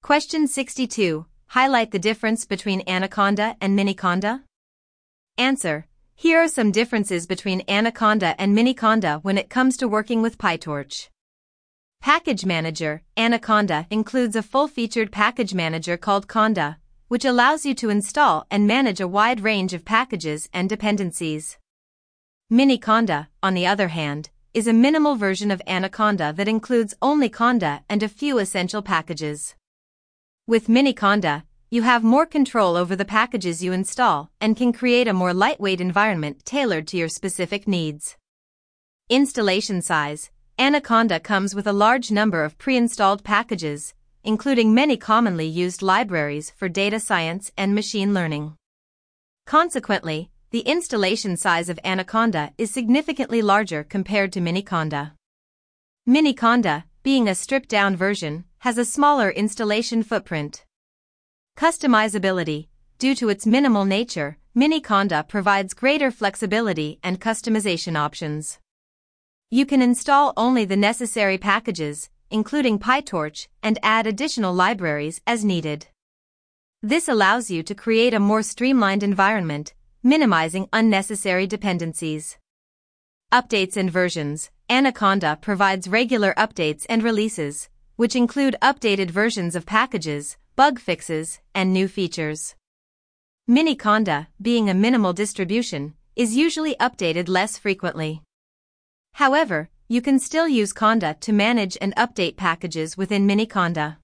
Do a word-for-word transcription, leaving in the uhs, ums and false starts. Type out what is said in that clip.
Question sixty-two. Highlight the difference between Anaconda and Miniconda. Answer. Here are some differences between Anaconda and Miniconda when it comes to working with PyTorch. Package Manager. Anaconda includes a full-featured package manager called Conda, which allows you to install and manage a wide range of packages and dependencies. Miniconda, on the other hand, is a minimal version of Anaconda that includes only Conda and a few essential packages. With Miniconda, you have more control over the packages you install and can create a more lightweight environment tailored to your specific needs. Installation size. Anaconda comes with a large number of pre-installed packages, including many commonly used libraries for data science and machine learning. Consequently, the installation size of Anaconda is significantly larger compared to Miniconda. Miniconda, being a stripped-down version, has a smaller installation footprint. Customizability. Due to its minimal nature, Miniconda provides greater flexibility and customization options. You can install only the necessary packages, including PyTorch, and add additional libraries as needed. This allows you to create a more streamlined environment, minimizing unnecessary dependencies. Updates and versions. Anaconda provides regular updates and releases, which include updated versions of packages, bug fixes, and new features. Miniconda, being a minimal distribution, is usually updated less frequently. However, you can still use Conda to manage and update packages within Miniconda.